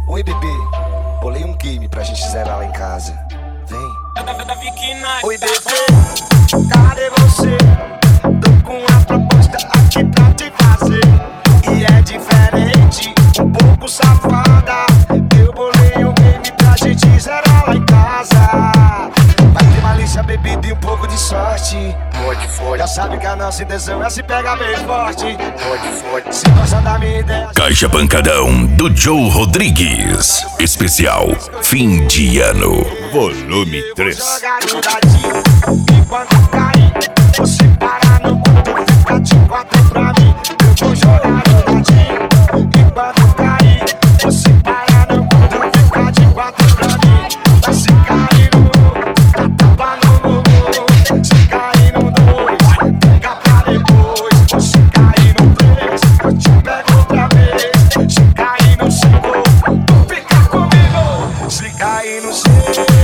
Oi, bebê, bolei um game pra gente zerar lá em casa. Vem. Oi, bebê, cadê você? Tô com uma proposta aqui pra te fazer. E é diferente, um pouco safada. Eu bolei um game pra gente zerar lá em casa. Vai ter malícia, bebida e um pouco de sorte. Pode, já sabe que a nossa intenção é se pegar bem forte. Pode, se gosta da minha ideia. Caixa Pancadão do Joe Rodrigues. Especial Fim de Ano. Volume 3. Jogar no dadinho, e quando cair, você parar no ponto, fica de quatro pra mim. Eu vou jogar no dadinho, e quando cair, você parar no ponto, fica de quatro pra mim. Vai se cair no um, dá tapa no bumbum. Se cair no dois, pega pra depois. Você cair no três, eu te pego outra vez. Se cair no cinco, tu fica comigo. Se cair no seis,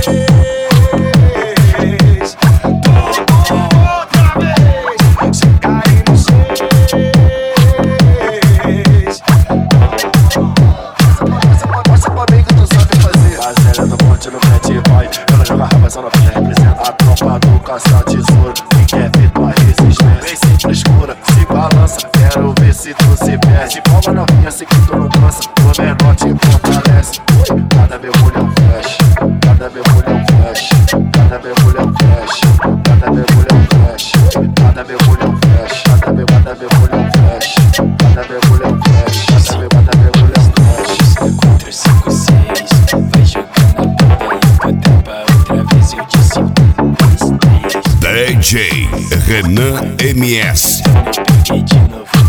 ela joga raba, só novinha representa a tropa do caça-tesouro. Quem quer ver tua resistência? Vem sem frescura, se balança, quero ver se tu se perde. Palma novinha, sei que tu não cansa, o menor te fortalece. Cada mergulho é um flash, cada mergulho é um flash, cada mergulho é um flash, cada mergulho é um flash, cada mergulho é um flash, cada mergulho é um flash, cada mergulho é um flash, cada mergulho é um flash. 4, 5, 6, vai jogando a bomba e outra vez eu disse 1, 2, 3. DJ Renan MS. Peguei de novo.